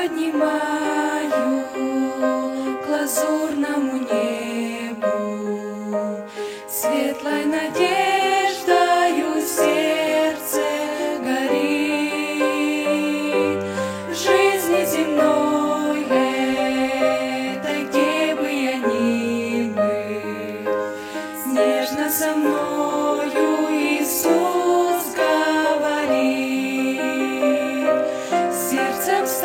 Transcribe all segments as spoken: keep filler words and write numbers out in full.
поднимаю к лазурному небу, светлой надеждою сердце горит. В жизни земной этой, где бы я ни был, нежно со мною Иисус говорит. Сердцем с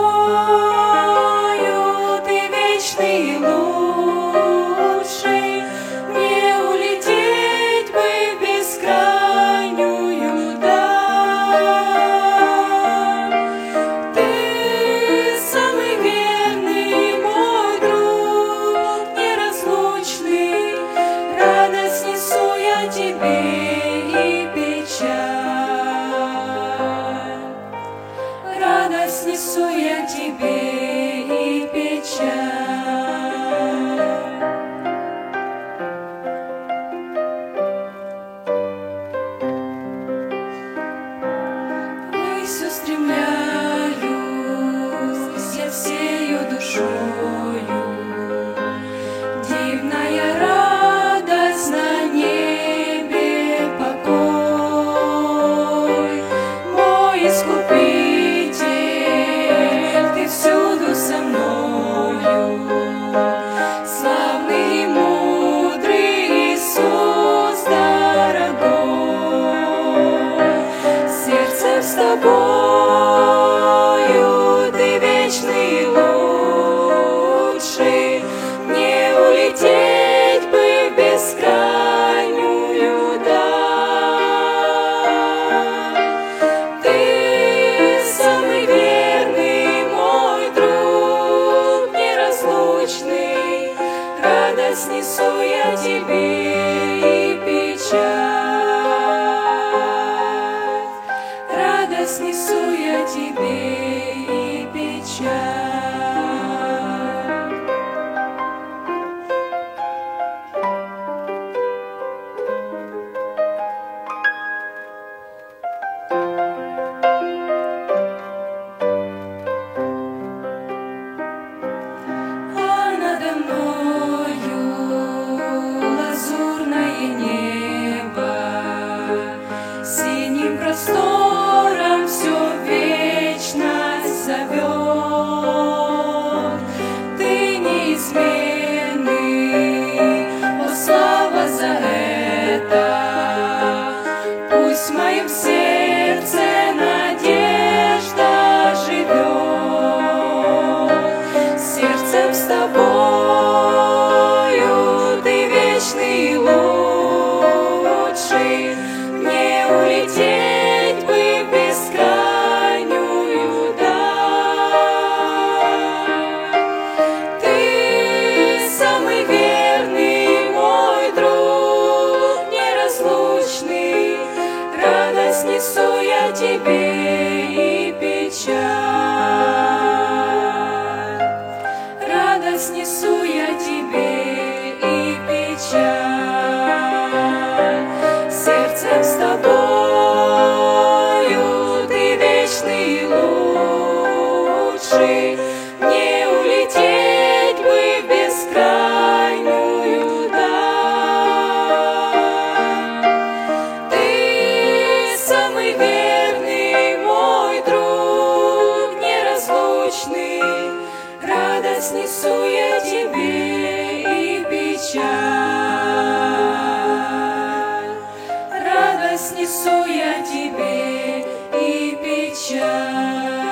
тобою ты вечный и лучший, мне улететь бы в бескрайнюю даль. Ты самый верный мой друг, неразлучный, радость несу я тебе и печаль. Радость несу я тебе и печаль. Ввысь устремляюсь я всею душою, дивная радость на небе, покой. Мой Искупитель, ты всюду со мною, славный и мудрый Иисус дорогой. Сердцем с тобою ты вечный и лучший, мне улететь бы в бескрайнюю даль. Ты самый верный мой друг, неразлучный, радость несу я тебе и печаль. Радость несу я тебе и печаль. А надо мною лазурное небо, синим простором все вечность зовет. Ты неизменный, о, слава за это! Пусть в моем сердце надежда живет. Сердцем с тобою ты вечный и лучший, мне улететь бы в бескрайнюю даль. Ты самый верный мой друг, неразлучный, радость несу я тебе и печаль. Радость несу я тебе и печаль. Сердцем с тобою ты вечный и лучший, мне улететь бы в бескрайнюю даль. Ты самый верный мой друг, неразлучный, радость несу я тебе и печаль. Радость несу я тебе и печаль.